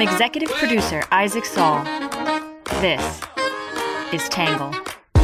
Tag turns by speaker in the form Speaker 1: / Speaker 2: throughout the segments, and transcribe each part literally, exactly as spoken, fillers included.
Speaker 1: From executive producer Isaac Saul, this is Tangle.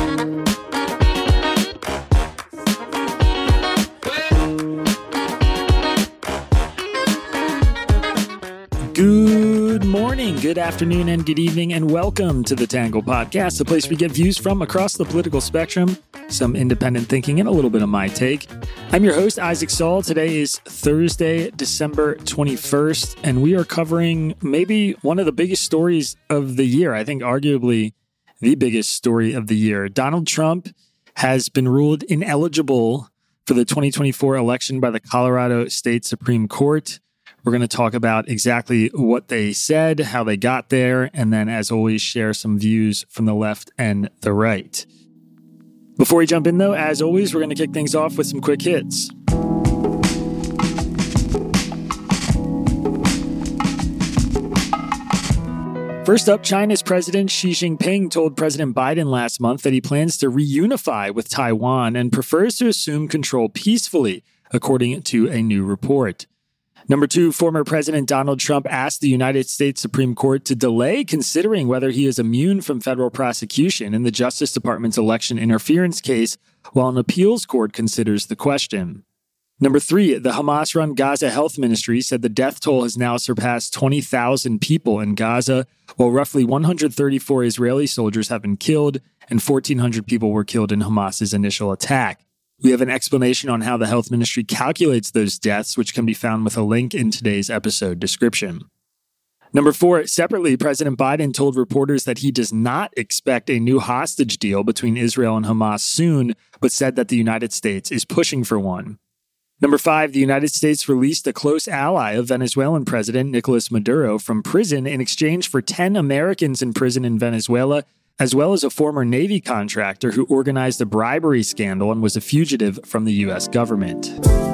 Speaker 2: Good morning, good afternoon, and good evening, and welcome to the Tangle Podcast, the place we get views from across the political spectrum, some independent thinking, and a little bit of my take. I'm your host, Isaac Saul. Today is Thursday, December twenty-first, and we are covering maybe one of the biggest stories of the year. I think arguably the biggest story of the year. Donald Trump has been ruled ineligible for the twenty twenty-four election by the Colorado State Supreme Court. We're going to talk about exactly what they said, how they got there, and then, as always, share some views from the left and the right. Before we jump in, though, as always, we're going to kick things off with some quick hits. First up, China's President Xi Jinping told President Biden last month that he plans to reunify with Taiwan and prefers to assume control peacefully, according to a new report. Number two, former President Donald Trump asked the United States Supreme Court to delay considering whether he is immune from federal prosecution in the Justice Department's election interference case while an appeals court considers the question. Number three, the Hamas-run Gaza Health Ministry said the death toll has now surpassed twenty thousand people in Gaza, while roughly one hundred thirty-four Israeli soldiers have been killed and fourteen hundred people were killed in Hamas's initial attack. We have an explanation on how the health ministry calculates those deaths, which can be found with a link in today's episode description. Number four, separately, President Biden told reporters that he does not expect a new hostage deal between Israel and Hamas soon, but said that the United States is pushing for one. Number five, the United States released a close ally of Venezuelan President Nicolas Maduro from prison in exchange for ten Americans in prison in Venezuela, as well as a former Navy contractor who organized a bribery scandal and was a fugitive from the U S government.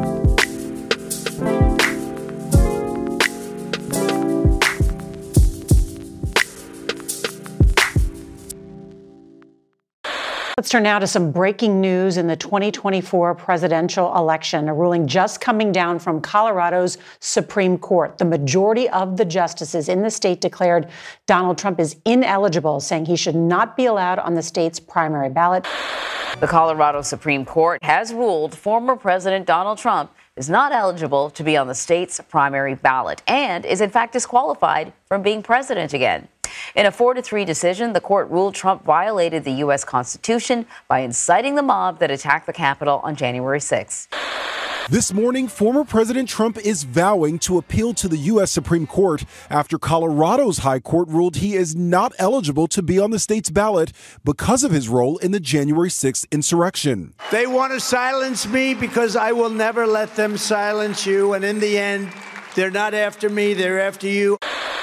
Speaker 3: Let's turn now to some breaking news in the twenty twenty-four presidential election, a ruling just coming down from Colorado's Supreme Court. The majority of the justices in the state declared Donald Trump is ineligible, saying he should not be allowed on the state's primary ballot.
Speaker 4: The Colorado Supreme Court has ruled former President Donald Trump is not eligible to be on the state's primary ballot and is in fact disqualified from being president again. In a four to three decision, the court ruled Trump violated the U S Constitution by inciting the mob that attacked the Capitol on January sixth.
Speaker 5: This morning, former President Trump is vowing to appeal to the U S Supreme Court after Colorado's High Court ruled he is not eligible to be on the state's ballot because of his role in the January sixth insurrection.
Speaker 6: They want to silence me because I will never let them silence you. And in the end, they're not after me, they're after you.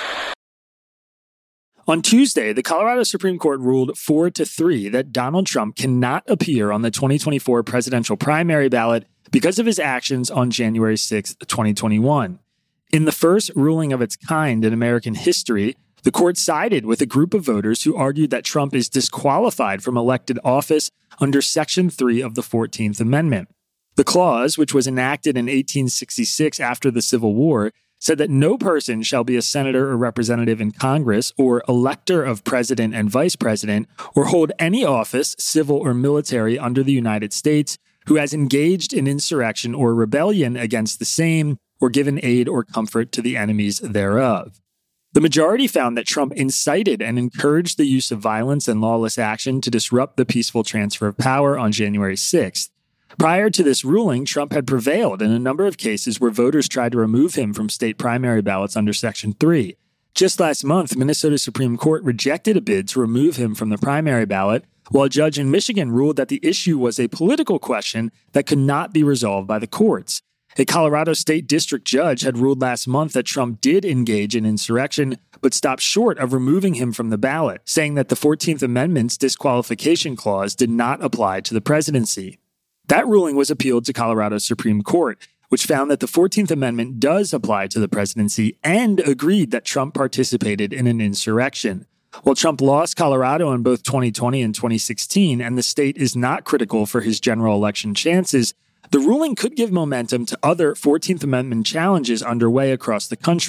Speaker 2: On Tuesday, the Colorado Supreme Court ruled four to three that Donald Trump cannot appear on the twenty twenty-four presidential primary ballot because of his actions on January sixth, twenty twenty-one. In the first ruling of its kind in American history, the court sided with a group of voters who argued that Trump is disqualified from elected office under Section three of the fourteenth Amendment. The clause, which was enacted in eighteen sixty-six after the Civil War, said that no person shall be a senator or representative in Congress or elector of president and vice president or hold any office, civil or military, under the United States who has engaged in insurrection or rebellion against the same or given aid or comfort to the enemies thereof. The majority found that Trump incited and encouraged the use of violence and lawless action to disrupt the peaceful transfer of power on January sixth. Prior to this ruling, Trump had prevailed in a number of cases where voters tried to remove him from state primary ballots under Section three. Just last month, Minnesota Supreme Court rejected a bid to remove him from the primary ballot, while a judge in Michigan ruled that the issue was a political question that could not be resolved by the courts. A Colorado state district judge had ruled last month that Trump did engage in insurrection, but stopped short of removing him from the ballot, saying that the fourteenth Amendment's disqualification clause did not apply to the presidency. That ruling was appealed to Colorado's Supreme Court, which found that the fourteenth Amendment does apply to the presidency and agreed that Trump participated in an insurrection. While Trump lost Colorado in both twenty twenty and twenty sixteen, and the state is not critical for his general election chances, the ruling could give momentum to other fourteenth Amendment challenges underway across the country,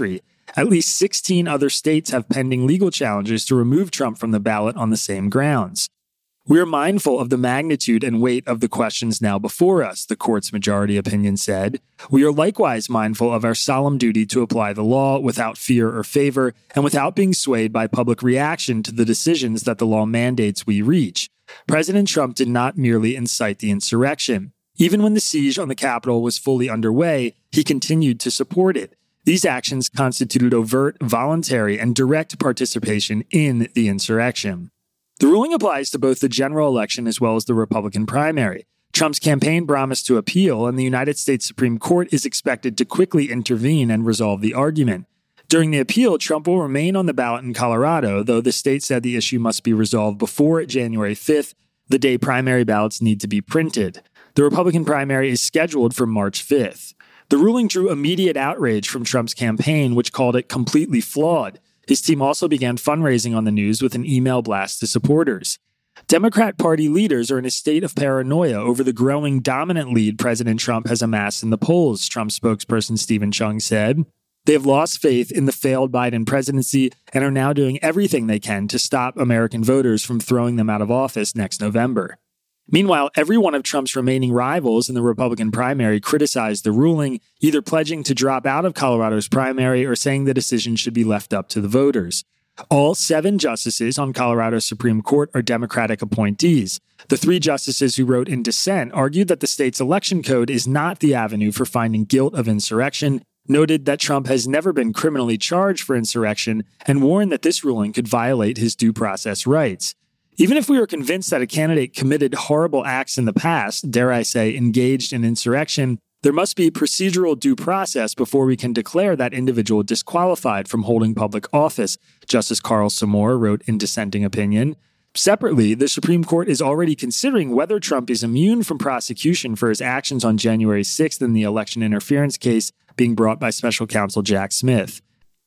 Speaker 2: At least sixteen other states have pending legal challenges to remove Trump from the ballot on the same grounds. We are mindful of the magnitude and weight of the questions now before us, the court's majority opinion said. We are likewise mindful of our solemn duty to apply the law without fear or favor and without being swayed by public reaction to the decisions that the law mandates we reach. President Trump did not merely incite the insurrection. Even when the siege on the Capitol was fully underway, he continued to support it. These actions constituted overt, voluntary, and direct participation in the insurrection. The ruling applies to both the general election as well as the Republican primary. Trump's campaign promised to appeal, and the United States Supreme Court is expected to quickly intervene and resolve the argument. During the appeal, Trump will remain on the ballot in Colorado, though the state said the issue must be resolved before January fifth, the day primary ballots need to be printed. The Republican primary is scheduled for March fifth. The ruling drew immediate outrage from Trump's campaign, which called it completely flawed. His team also began fundraising on the news with an email blast to supporters. Democrat Party leaders are in a state of paranoia over the growing dominant lead President Trump has amassed in the polls, Trump spokesperson Stephen Chung said. They have lost faith in the failed Biden presidency and are now doing everything they can to stop American voters from throwing them out of office next November. Meanwhile, every one of Trump's remaining rivals in the Republican primary criticized the ruling, either pledging to drop out of Colorado's primary or saying the decision should be left up to the voters. All seven justices on Colorado's Supreme Court are Democratic appointees. The three justices who wrote in dissent argued that the state's election code is not the avenue for finding guilt of insurrection, noted that Trump has never been criminally charged for insurrection, and warned that this ruling could violate his due process rights. Even if we are convinced that a candidate committed horrible acts in the past, dare I say, engaged in insurrection, there must be procedural due process before we can declare that individual disqualified from holding public office, Justice Carl Samore wrote in dissenting opinion. Separately, the Supreme Court is already considering whether Trump is immune from prosecution for his actions on January sixth in the election interference case being brought by special counsel Jack Smith.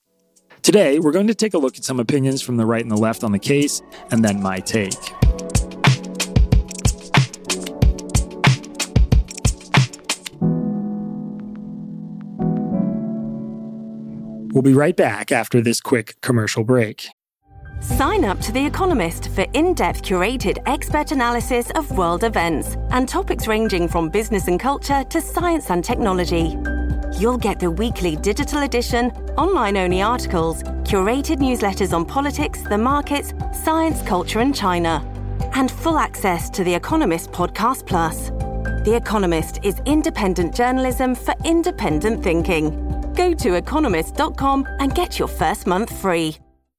Speaker 2: Today, we're going to take a look at some opinions from the right and the left on the case, and then my take. We'll be right back after this quick commercial break.
Speaker 7: Sign up to The Economist for in-depth curated expert analysis of world events and topics ranging from business and culture to science and technology. You'll get the weekly digital edition, online-only articles, curated newsletters on politics, the markets, science, culture, and China, and full access to The Economist Podcast Plus. The Economist is independent journalism for independent thinking. Go to economist dot com and get your first month free.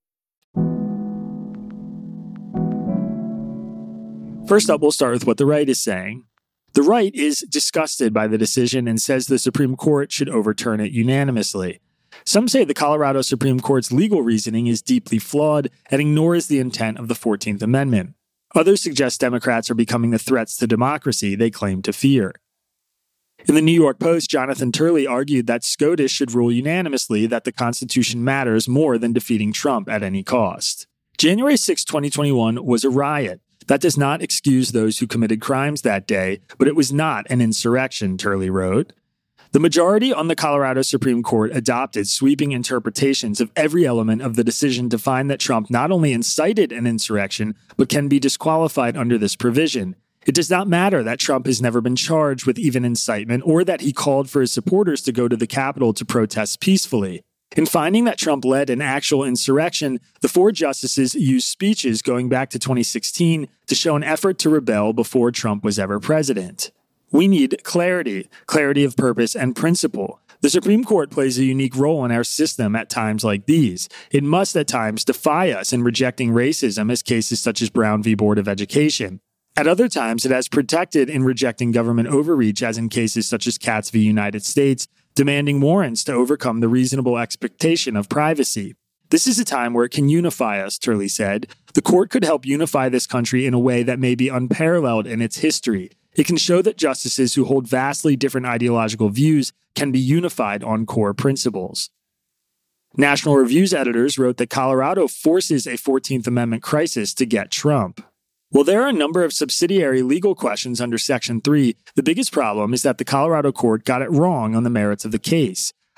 Speaker 2: First up, we'll start with what the right is saying. The right is disgusted by the decision and says the Supreme Court should overturn it unanimously. Some say the Colorado Supreme Court's legal reasoning is deeply flawed and ignores the intent of the fourteenth Amendment. Others suggest Democrats are becoming the threats to democracy they claim to fear. In the New York Post, Jonathan Turley argued that SCOTUS should rule unanimously that the Constitution matters more than defeating Trump at any cost. January sixth, twenty twenty-one was a riot. That does not excuse those who committed crimes that day, but it was not an insurrection, Turley wrote. The majority on the Colorado Supreme Court adopted sweeping interpretations of every element of the decision to find that Trump not only incited an insurrection, but can be disqualified under this provision. It does not matter that Trump has never been charged with even incitement or that he called for his supporters to go to the Capitol to protest peacefully. In finding that Trump led an actual insurrection, the four justices used speeches going back to twenty sixteen to show an effort to rebel before Trump was ever president. We need clarity, clarity of purpose and principle. The Supreme Court plays a unique role in our system at times like these. It must at times defy us in rejecting racism, as cases such as Brown v. Board of Education. At other times, it has protected in rejecting government overreach, as in cases such as Katz v. United States, demanding warrants to overcome the reasonable expectation of privacy. This is a time where it can unify us, Turley said. The court could help unify this country in a way that may be unparalleled in its history. It can show that justices who hold vastly different ideological views can be unified on core principles. National Review's editors wrote that Colorado forces a fourteenth Amendment crisis to get Trump. While there are a number of subsidiary legal questions under Section three, the biggest problem is that the Colorado court got it wrong on the merits of the case.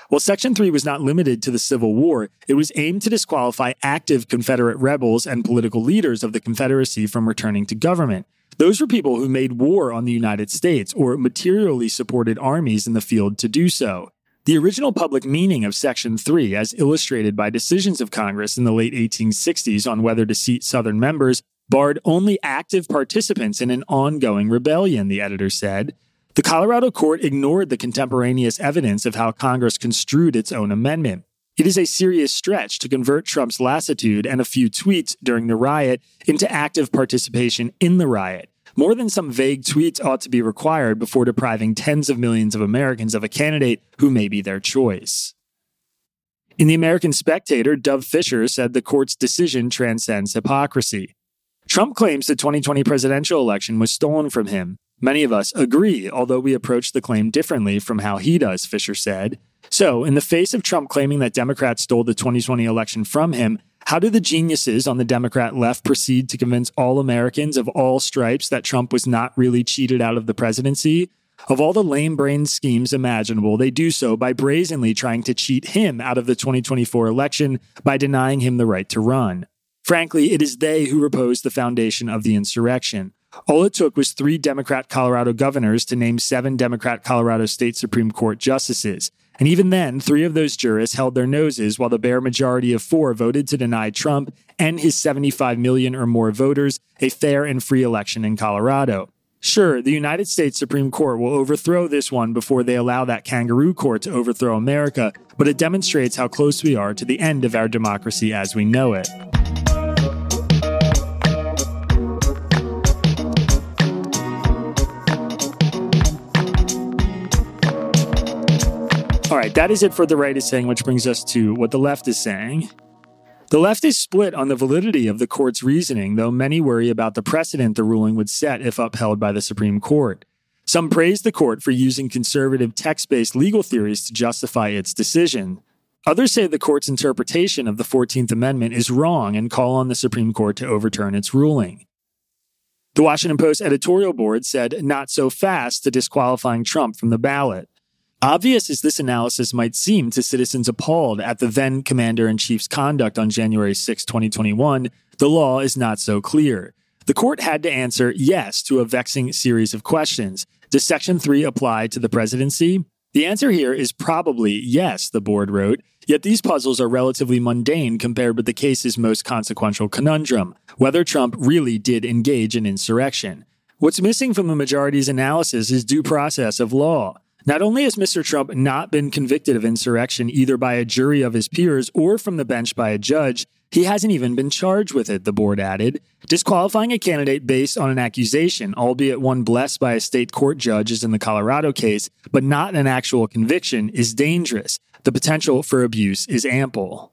Speaker 2: While Section three was not limited to the Civil War, it was aimed to disqualify active Confederate rebels and political leaders of the Confederacy from returning to government. Those were people who made war on the United States or materially supported armies in the field to do so. The original public meaning of Section three, as illustrated by decisions of Congress in the late eighteen sixties on whether to seat Southern members, barred only active participants in an ongoing rebellion, the editor said. The Colorado court ignored the contemporaneous evidence of how Congress construed its own amendment. It is a serious stretch to convert Trump's lassitude and a few tweets during the riot into active participation in the riot. More than some vague tweets ought to be required before depriving tens of millions of Americans of a candidate who may be their choice. In the American Spectator, Dov Fisher said the court's decision transcends hypocrisy. Trump claims the twenty twenty presidential election was stolen from him. Many of us agree, although we approach the claim differently from how he does, Fisher said. So, in the face of Trump claiming that Democrats stole the twenty twenty election from him, how do the geniuses on the Democrat left proceed to convince all Americans of all stripes that Trump was not really cheated out of the presidency? Of all the lame-brained schemes imaginable, they do so by brazenly trying to cheat him out of the twenty twenty-four election by denying him the right to run. Frankly, it is they who reposed the foundation of the insurrection. All it took was three Democrat Colorado governors to name seven Democrat Colorado State Supreme Court justices. And even then, three of those jurists held their noses while the bare majority of four voted to deny Trump and his seventy-five million or more voters a fair and free election in Colorado. Sure, the United States Supreme Court will overthrow this one before they allow that kangaroo court to overthrow America, but it demonstrates how close we are to the end of our democracy as we know it. All right, that is it for the right is saying, which brings us to what the left is saying. The left is split on the validity of the court's reasoning, though many worry about the precedent the ruling would set if upheld by the Supreme Court. Some praise the court for using conservative text-based legal theories to justify its decision. Others say the court's interpretation of the fourteenth Amendment is wrong and call on the Supreme Court to overturn its ruling. The Washington Post editorial board said, "Not so fast" to disqualifying Trump from the ballot. Obvious as this analysis might seem to citizens appalled at the then commander-in-chief's conduct on January sixth, twenty twenty-one, the law is not so clear. The court had to answer yes to a vexing series of questions. Does Section three apply to the presidency? The answer here is probably yes, the board wrote, yet these puzzles are relatively mundane compared with the case's most consequential conundrum, whether Trump really did engage in insurrection. What's missing from the majority's analysis is due process of law. Not only has Mister Trump not been convicted of insurrection either by a jury of his peers or from the bench by a judge, he hasn't even been charged with it, the board added. Disqualifying a candidate based on an accusation, albeit one blessed by a state court judge as in the Colorado case, but not an actual conviction, is dangerous. The potential for abuse is ample.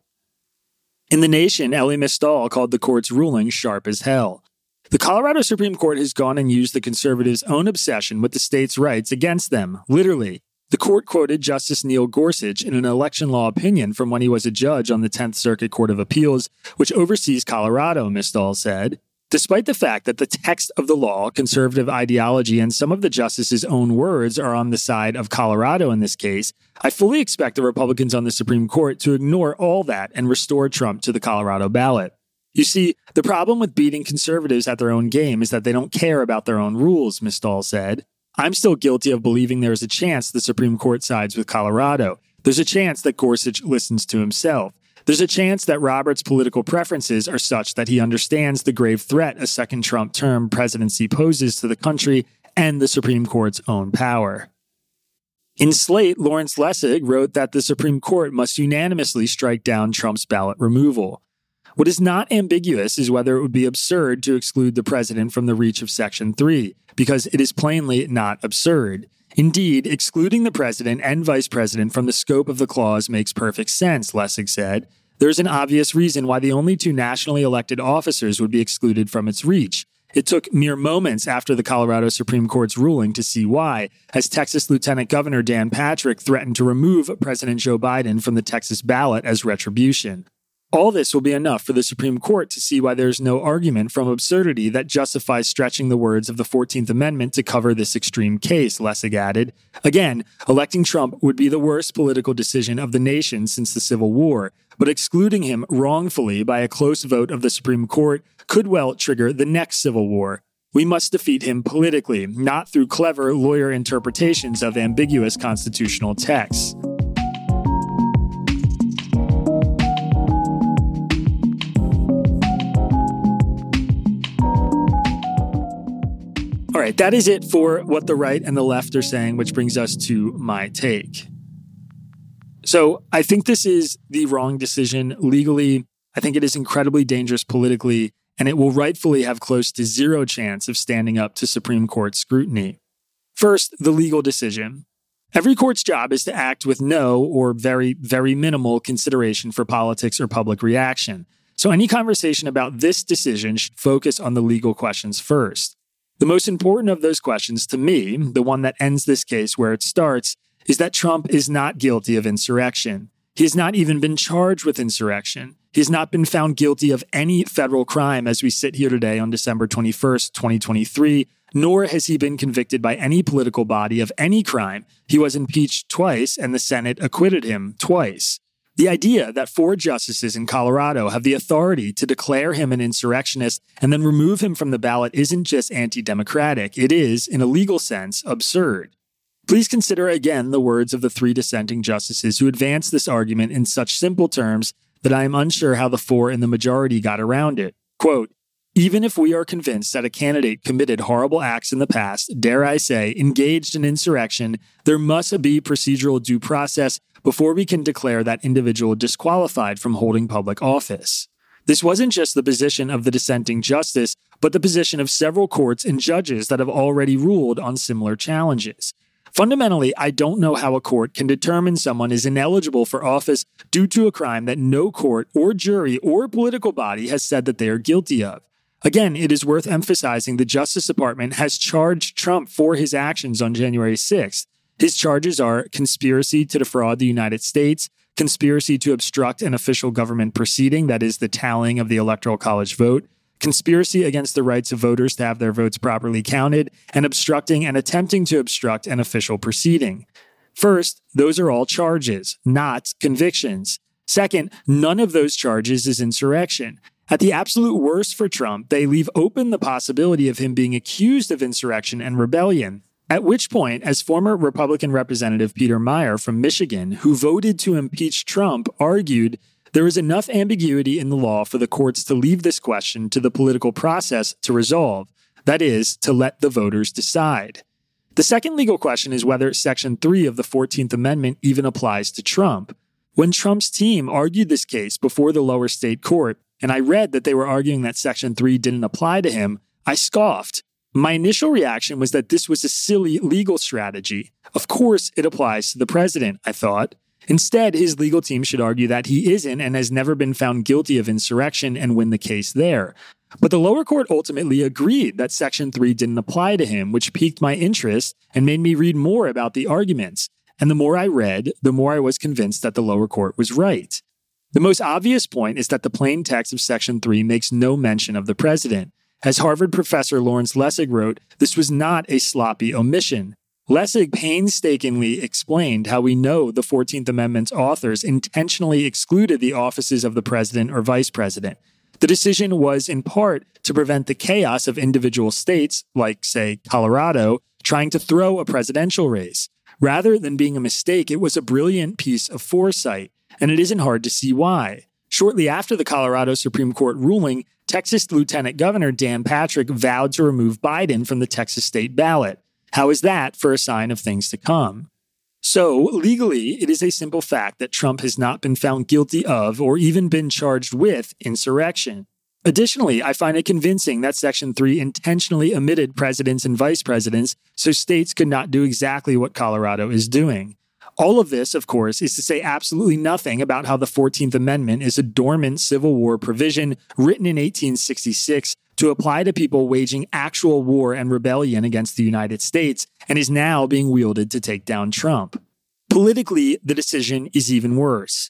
Speaker 2: In The Nation, Elie Mystal called the court's ruling sharp as hell. The Colorado Supreme Court has gone and used the conservatives' own obsession with the state's rights against them, literally. The court quoted Justice Neil Gorsuch in an election law opinion from when he was a judge on the tenth Circuit Court of Appeals, which oversees Colorado, Mystal said. Despite the fact that the text of the law, conservative ideology, and some of the justices' own words are on the side of Colorado in this case, I fully expect the Republicans on the Supreme Court to ignore all that and restore Trump to the Colorado ballot. You see, the problem with beating conservatives at their own game is that they don't care about their own rules, Mystal said. I'm still guilty of believing there is a chance the Supreme Court sides with Colorado. There's a chance that Gorsuch listens to himself. There's a chance that Roberts' political preferences are such that he understands the grave threat a second Trump term presidency poses to the country and the Supreme Court's own power. In Slate, Lawrence Lessig wrote that the Supreme Court must unanimously strike down Trump's ballot removal. What is not ambiguous is whether it would be absurd to exclude the president from the reach of Section three, because it is plainly not absurd. Indeed, excluding the president and vice president from the scope of the clause makes perfect sense, Lessig said. There's an obvious reason why the only two nationally elected officers would be excluded from its reach. It took mere moments after the Colorado Supreme Court's ruling to see why, as Texas Lieutenant Governor Dan Patrick threatened to remove President Joe Biden from the Texas ballot as retribution. All this will be enough for the Supreme Court to see why there's no argument from absurdity that justifies stretching the words of the fourteenth Amendment to cover this extreme case, Lessig added. Again, electing Trump would be the worst political decision of the nation since the Civil War, but excluding him wrongfully by a close vote of the Supreme Court could well trigger the next Civil War. We must defeat him politically, not through clever lawyer interpretations of ambiguous constitutional texts. All right, that is it for what the right and the left are saying, which brings us to my take. So I think this is the wrong decision legally. I think it is incredibly dangerous politically, and it will rightfully have close to zero chance of standing up to Supreme Court scrutiny. First, the legal decision. Every court's job is to act with no or very, very minimal consideration for politics or public reaction. So any conversation about this decision should focus on the legal questions first. The most important of those questions to me, the one that ends this case where it starts, is that Trump is not guilty of insurrection. He has not even been charged with insurrection. He has not been found guilty of any federal crime as we sit here today on December twenty-first, twenty twenty-three, nor has he been convicted by any political body of any crime. He was impeached twice, and the Senate acquitted him twice. The idea that four justices in Colorado have the authority to declare him an insurrectionist and then remove him from the ballot isn't just anti-democratic. It is, in a legal sense, absurd. Please consider again the words of the three dissenting justices who advanced this argument in such simple terms that I am unsure how the four in the majority got around it. Quote, "Even if we are convinced that a candidate committed horrible acts in the past, dare I say, engaged in insurrection, there must be procedural due process before we can declare that individual disqualified from holding public office." This wasn't just the position of the dissenting justice, but the position of several courts and judges that have already ruled on similar challenges. Fundamentally, I don't know how a court can determine someone is ineligible for office due to a crime that no court or jury or political body has said that they are guilty of. Again, it is worth emphasizing the Justice Department has charged Trump for his actions on January sixth. His charges are conspiracy to defraud the United States, conspiracy to obstruct an official government proceeding, that is the tallying of the Electoral College vote, conspiracy against the rights of voters to have their votes properly counted, and obstructing and attempting to obstruct an official proceeding. First, those are all charges, not convictions. Second, none of those charges is insurrection. At the absolute worst for Trump, they leave open the possibility of him being accused of insurrection and rebellion. At which point, as former Republican Representative Peter Meijer from Michigan, who voted to impeach Trump, argued, there is enough ambiguity in the law for the courts to leave this question to the political process to resolve. That is, to let the voters decide. The second legal question is whether Section three of the fourteenth Amendment even applies to Trump. When Trump's team argued this case before the lower state court, and I read that they were arguing that Section three didn't apply to him, I scoffed. My initial reaction was that this was a silly legal strategy. Of course, it applies to the president, I thought. Instead, his legal team should argue that he isn't and has never been found guilty of insurrection and win the case there. But the lower court ultimately agreed that Section three didn't apply to him, which piqued my interest and made me read more about the arguments. And the more I read, the more I was convinced that the lower court was right. The most obvious point is that the plain text of Section three makes no mention of the president. As Harvard professor Lawrence Lessig wrote, this was not a sloppy omission. Lessig painstakingly explained how we know the fourteenth Amendment's authors intentionally excluded the offices of the president or vice president. The decision was in part to prevent the chaos of individual states, like, say, Colorado, trying to throw a presidential race. Rather than being a mistake, it was a brilliant piece of foresight, and it isn't hard to see why. Shortly after the Colorado Supreme Court ruling, Texas Lieutenant Governor Dan Patrick vowed to remove Biden from the Texas state ballot. How is that for a sign of things to come? So, legally, it is a simple fact that Trump has not been found guilty of or even been charged with insurrection. Additionally, I find it convincing that Section three intentionally omitted presidents and vice presidents so states could not do exactly what Colorado is doing. All of this, of course, is to say absolutely nothing about how the fourteenth Amendment is a dormant Civil War provision written in eighteen sixty-six to apply to people waging actual war and rebellion against the United States and is now being wielded to take down Trump. Politically, the decision is even worse.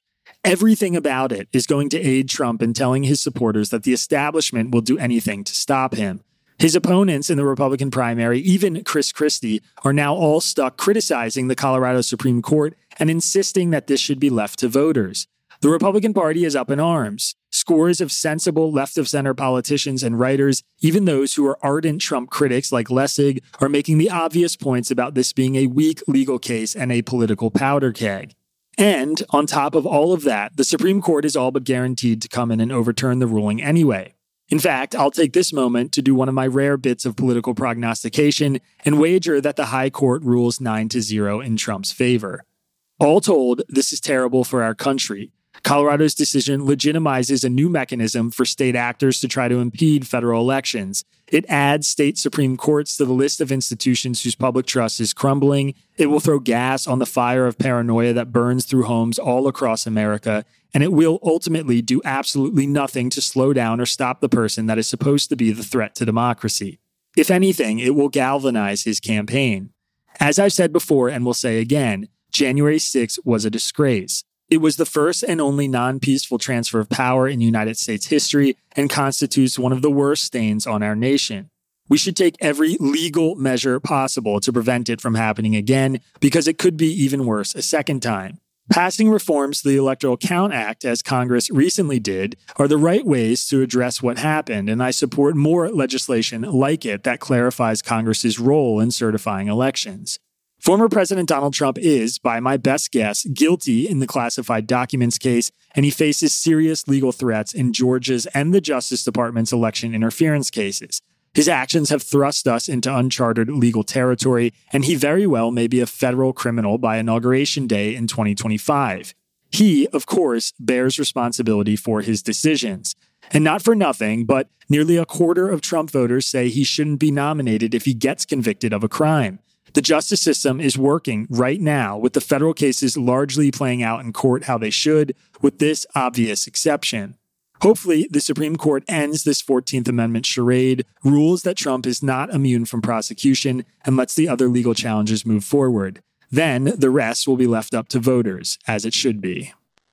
Speaker 2: Everything about it is going to aid Trump in telling his supporters that the establishment will do anything to stop him. His opponents in the Republican primary, even Chris Christie, are now all stuck criticizing the Colorado Supreme Court and insisting that this should be left to voters. The Republican Party is up in arms. Scores of sensible left-of-center politicians and writers, even those who are ardent Trump critics like Lessig, are making the obvious points about this being a weak legal case and a political powder keg. And on top of all of that, the Supreme Court is all but guaranteed to come in and overturn the ruling anyway. In fact, I'll take this moment to do one of my rare bits of political prognostication and wager that the High Court rules nine to zero in Trump's favor. All told, this is terrible for our country. Colorado's decision legitimizes a new mechanism for state actors to try to impede federal elections. It adds state Supreme Courts to the list of institutions whose public trust is crumbling. It will throw gas on the fire of paranoia that burns through homes all across America. And it will ultimately do absolutely nothing to slow down or stop the person that is supposed to be the threat to democracy. If anything, it will galvanize his campaign. As I've said before and will say again, January sixth was a disgrace. It was the first and only non-peaceful transfer of power in United States history and constitutes one of the worst stains on our nation. We should take every legal measure possible to prevent it from happening again, because it could be even worse a second time. Passing reforms to the Electoral Count Act, as Congress recently did, are the right ways to address what happened, and I support more legislation like it that clarifies Congress's role in certifying elections. Former President Donald Trump is, by my best guess, guilty in the classified documents case, and he faces serious legal threats in Georgia's and the Justice Department's election interference cases. His actions have thrust us into uncharted legal territory, and he very well may be a federal criminal by Inauguration Day in twenty twenty-five. He, of course, bears responsibility for his decisions. And not for nothing, but nearly a quarter of Trump voters say he shouldn't be nominated if he gets convicted of a crime. The justice system is working right now, with the federal cases largely playing out in court how they should, with this obvious exception. Hopefully, the Supreme Court ends this fourteenth Amendment charade, rules that Trump is not immune from prosecution, and lets the other legal challenges move forward. Then, the rest will be left up to voters, as it should be.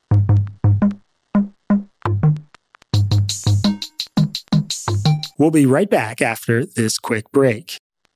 Speaker 2: We'll be right back after this quick break.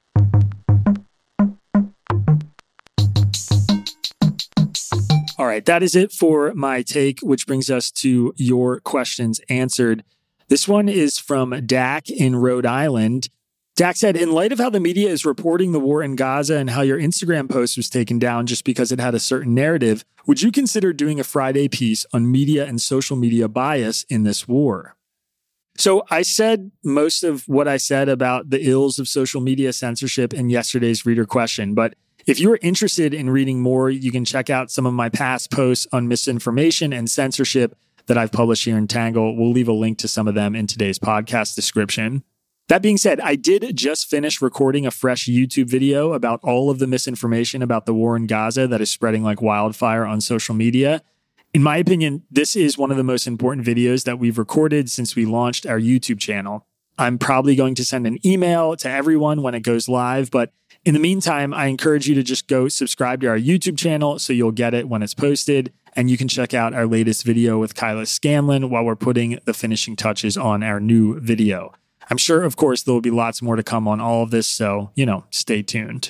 Speaker 2: All right, that is it for my take, which brings us to your questions answered. This one is from Dak in Rhode Island. Dak said, in light of how the media is reporting the war in Gaza and how your Instagram post was taken down just because it had a certain narrative, would you consider doing a Friday piece on media and social media bias in this war? So I said most of what I said about the ills of social media censorship in yesterday's reader question, but if you're interested in reading more, you can check out some of my past posts on misinformation and censorship that I've published here in Tangle. We'll leave a link to some of them in today's podcast description. That being said, I did just finish recording a fresh YouTube video about all of the misinformation about the war in Gaza that is spreading like wildfire on social media. In my opinion, this is one of the most important videos that we've recorded since we launched our YouTube channel. I'm probably going to send an email to everyone when it goes live, but in the meantime, I encourage you to just go subscribe to our YouTube channel so you'll get it when it's posted, and you can check out our latest video with Kyla Scanlon while we're putting the finishing touches on our new video. I'm sure, of course, there will be lots more to come on all of this, so, you know, stay tuned.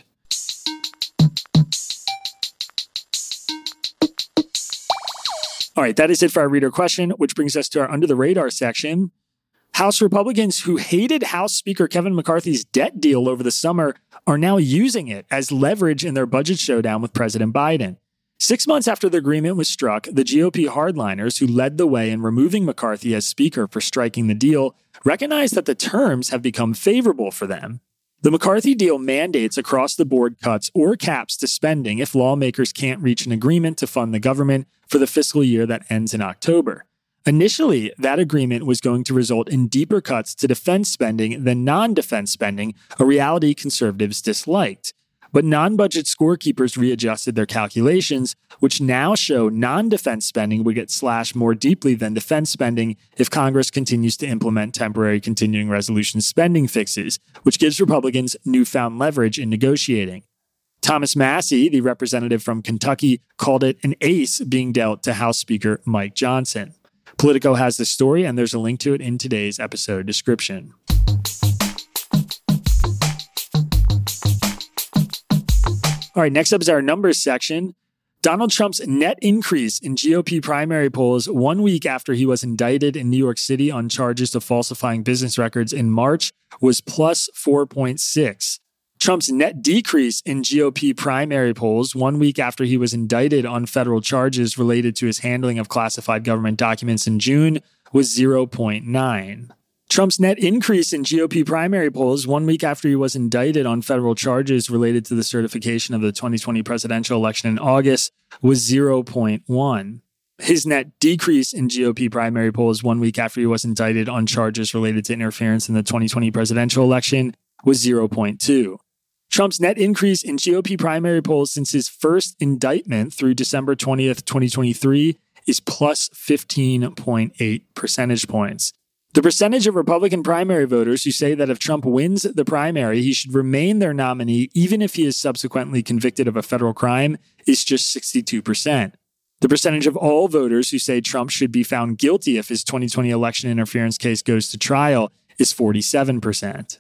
Speaker 2: All right, that is it for our reader question, which brings us to our Under the Radar section. House Republicans who hated House Speaker Kevin McCarthy's debt deal over the summer are now using it as leverage in their budget showdown with President Biden. Six months after the agreement was struck, the G O P hardliners who led the way in removing McCarthy as Speaker for striking the deal recognize that the terms have become favorable for them. The McCarthy deal mandates across-the-board cuts or caps to spending if lawmakers can't reach an agreement to fund the government for the fiscal year that ends in October. Initially, that agreement was going to result in deeper cuts to defense spending than non-defense spending, a reality conservatives disliked. But non-budget scorekeepers readjusted their calculations, which now show non-defense spending would get slashed more deeply than defense spending if Congress continues to implement temporary continuing resolution spending fixes, which gives Republicans newfound leverage in negotiating. Thomas Massie, the representative from Kentucky, called it an ace being dealt to House Speaker Mike Johnson. Politico has the story, and there's a link to it in today's episode description. All right, next up is our numbers section. Donald Trump's net increase in G O P primary polls one week after he was indicted in New York City on charges of falsifying business records in March was plus four point six. Trump's net decrease in G O P primary polls one week after he was indicted on federal charges related to his handling of classified government documents in June was zero point nine. Trump's net increase in G O P primary polls one week after he was indicted on federal charges related to the certification of the twenty twenty presidential election in August was zero point one. His net decrease in G O P primary polls one week after he was indicted on charges related to interference in the twenty twenty presidential election was zero point two. Trump's net increase in G O P primary polls since his first indictment through December twentieth, twenty twenty-three is plus fifteen point eight percentage points. The percentage of Republican primary voters who say that if Trump wins the primary, he should remain their nominee even if he is subsequently convicted of a federal crime is just sixty-two percent. The percentage of all voters who say Trump should be found guilty if his twenty twenty election interference case goes to trial is forty-seven percent.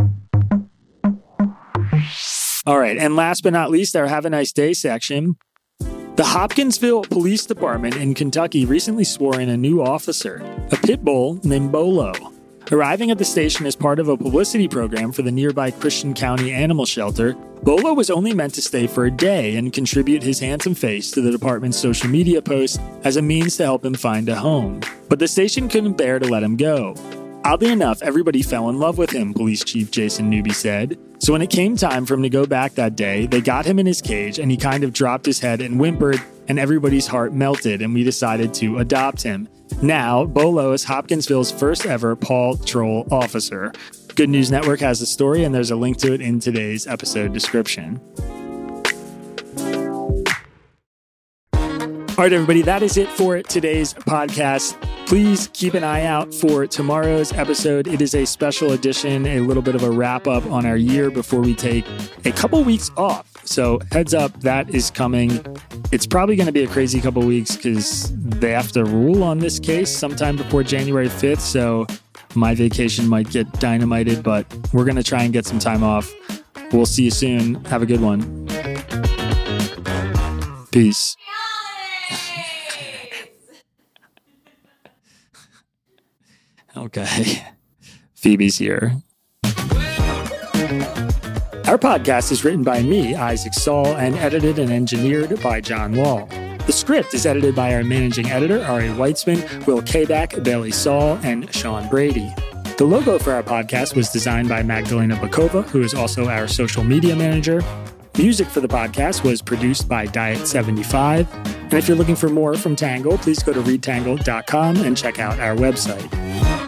Speaker 2: All right, and last but not least, our Have a Nice Day section. The Hopkinsville Police Department in Kentucky recently swore in a new officer, a pit bull named Bolo. Arriving at the station as part of a publicity program for the nearby Christian County Animal Shelter, Bolo was only meant to stay for a day and contribute his handsome face to the department's social media posts as a means to help him find a home. But the station couldn't bear to let him go. Oddly enough, everybody fell in love with him, Police Chief Jason Newby said. So when it came time for him to go back that day, they got him in his cage and he kind of dropped his head and whimpered, and everybody's heart melted, and we decided to adopt him. Now, Bolo is Hopkinsville's first ever Paw Patrol officer. Good News Network has the story, and there's a link to it in today's episode description. All right, everybody, that is it for today's podcast. Please keep an eye out for tomorrow's episode. It is a special edition, a little bit of a wrap up on our year before we take a couple weeks off. So heads up, that is coming. It's probably going to be a crazy couple weeks because they have to rule on this case sometime before January fifth. So my vacation might get dynamited, but we're going to try and get some time off. We'll see you soon. Have a good one. Peace. Okay. Phoebe's here. Our podcast is written by me, Isaac Saul, and edited and engineered by John Wall. The script is edited by our managing editor, Ari Weitzman, Will Kabak, Bailey Saul, and Sean Brady. The logo for our podcast was designed by Magdalena Bakova, who is also our social media manager. Music for the podcast was produced by Diet seventy-five. And if you're looking for more from Tangle, please go to read tangle dot com and check out our website.